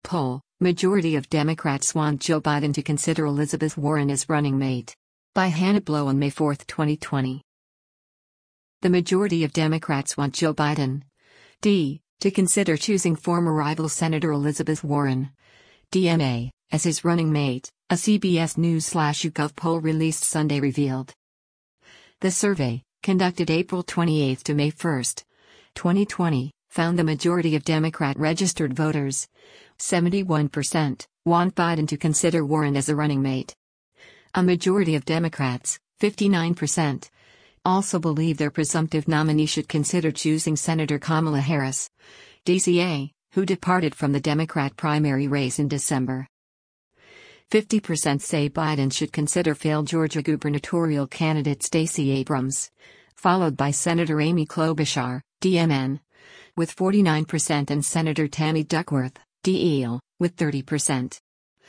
poll, majority of Democrats want Joe Biden to consider Elizabeth Warren as running mate. By Hannah Blow on May 4, 2020. The majority of Democrats want Joe Biden, D, to consider choosing former rival Senator Elizabeth Warren, DMA, as his running mate, a CBS News/YouGov poll released Sunday revealed. The survey, conducted April 28 to May 1, 2020, found the majority of Democrat registered voters, 71%, want Biden to consider Warren as a running mate. A majority of Democrats, 59%, also believe their presumptive nominee should consider choosing Senator Kamala Harris, DCA, who departed from the Democrat primary race in December. 50% say Biden should consider failed Georgia gubernatorial candidate Stacey Abrams, followed by Senator Amy Klobuchar, DMN, with 49% and Senator Tammy Duckworth, DL, with 30%.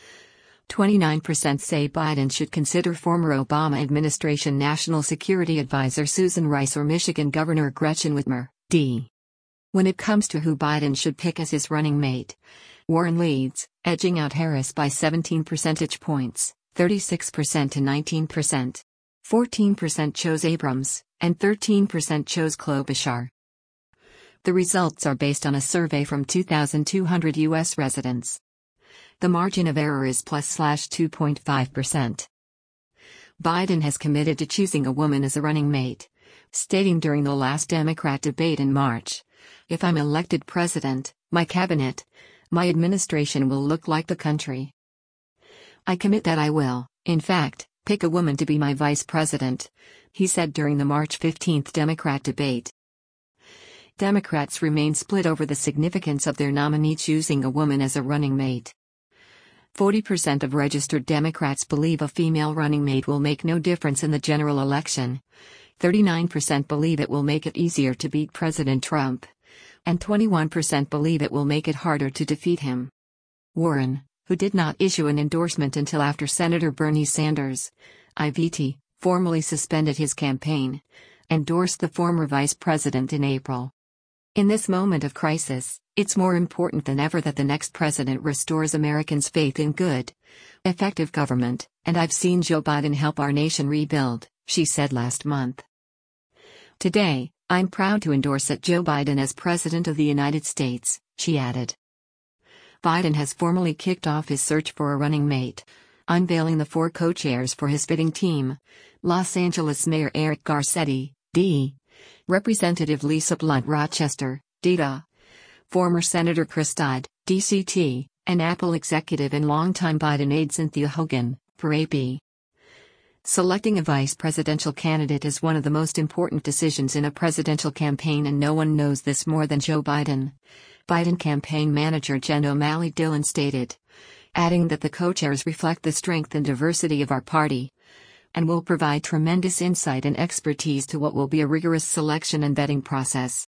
29% say Biden should consider former Obama administration National Security Advisor Susan Rice or Michigan Governor Gretchen Whitmer, D. When it comes to who Biden should pick as his running mate, Warren leads, edging out Harris by 17 percentage points, 36% to 19%. 14% chose Abrams, and 13% chose Klobuchar. The results are based on a survey from 2,200 U.S. residents. The margin of error is +/2.5%. Biden has committed to choosing a woman as a running mate, stating during the last Democrat debate in March, "If I'm elected president, my cabinet, my administration will look like the country. I commit that I will, in fact, pick a woman to be my vice president," he said during the March 15 Democrat debate. Democrats remain split over the significance of their nominee choosing a woman as a running mate. 40% of registered Democrats believe a female running mate will make no difference in the general election. 39% believe it will make it easier to beat President Trump. And 21% believe it will make it harder to defeat him. Warren, who did not issue an endorsement until after Senator Bernie Sanders, IVT, formally suspended his campaign, endorsed the former vice president in April. In this moment of crisis, it's more important than ever that the next president restores Americans' faith in good, effective government, and I've seen Joe Biden help our nation rebuild, she said last month. Today, I'm proud to endorse Joe Biden as President of the United States, she added. Biden has formally kicked off his search for a running mate, unveiling the 4 co-chairs for his fitting team: Los Angeles Mayor Eric Garcetti, D. Representative Lisa Blunt Rochester, DDA. Former Senator Chris Dodd, DCT, and Apple executive and longtime Biden aide Cynthia Hogan, for AP. Selecting a vice presidential candidate is one of the most important decisions in a presidential campaign, and no one knows this more than Joe Biden, Biden campaign manager Jen O'Malley Dillon stated, adding that the co-chairs reflect the strength and diversity of our party and will provide tremendous insight and expertise to what will be a rigorous selection and vetting process.